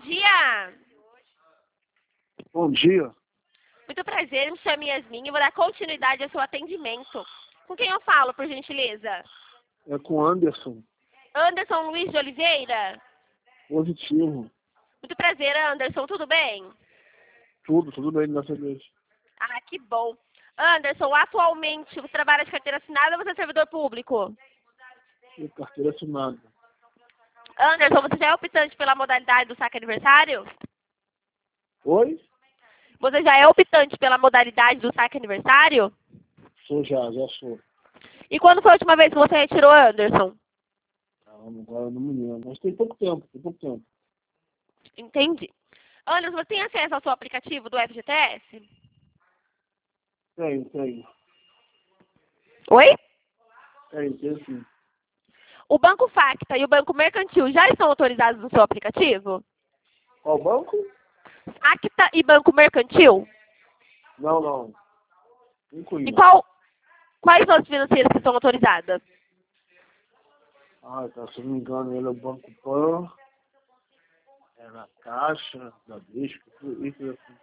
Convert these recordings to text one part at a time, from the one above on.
dia. Bom dia. Muito prazer, me chamo Yasmin e vou dar continuidade ao seu atendimento. Com quem eu falo, por gentileza? É com Anderson. Anderson Luiz de Oliveira? Positivo. Muito prazer, Anderson, tudo bem? Tudo bem nessa vez. Ah, que bom. Anderson, atualmente você trabalha de carteira assinada ou você é servidor público? E carteira assinada. Anderson, você já é optante pela modalidade do saque aniversário? Oi? Você já é optante pela modalidade do saque aniversário? Já sou. E quando foi a última vez que você retirou, Anderson? Caramba, agora eu não me lembro. Mas tem pouco tempo. Entendi. Anderson, você tem acesso ao seu aplicativo do FGTS? Tenho. Oi? Tenho sim. O Banco Facta e o Banco Mercantil já estão autorizados no seu aplicativo? Qual banco? Facta e Banco Mercantil? Não. Não E conheço. quais outras financeiras que estão autorizadas? Tá, se eu não me engano, ele é o Banco Pan, é na Caixa, da Bradesco, isso assim.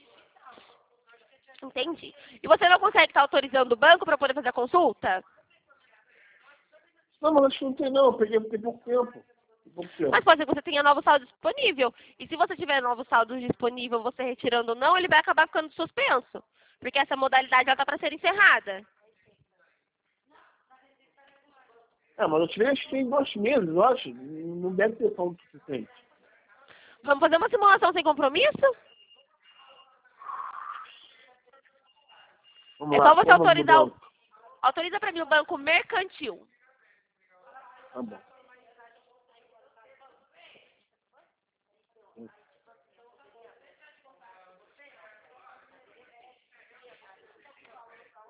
Entendi. E você não consegue estar autorizando o banco para poder fazer a consulta? Não, mas acho que não tem não, eu peguei tem pouco tempo. Mas pode ser que você tenha novo saldo disponível. E se você tiver novo saldo disponível, você retirando ou não, ele vai acabar ficando suspenso. Porque essa modalidade está para ser encerrada. Mas eu tirei acho que tem 2 meses, eu acho. Não deve ter saldo suficiente. Vamos fazer uma simulação sem compromisso? Vamos É lá, só você qual o nome do autorizar banco? Autoriza para mim o Banco Mercantil. Tá bom.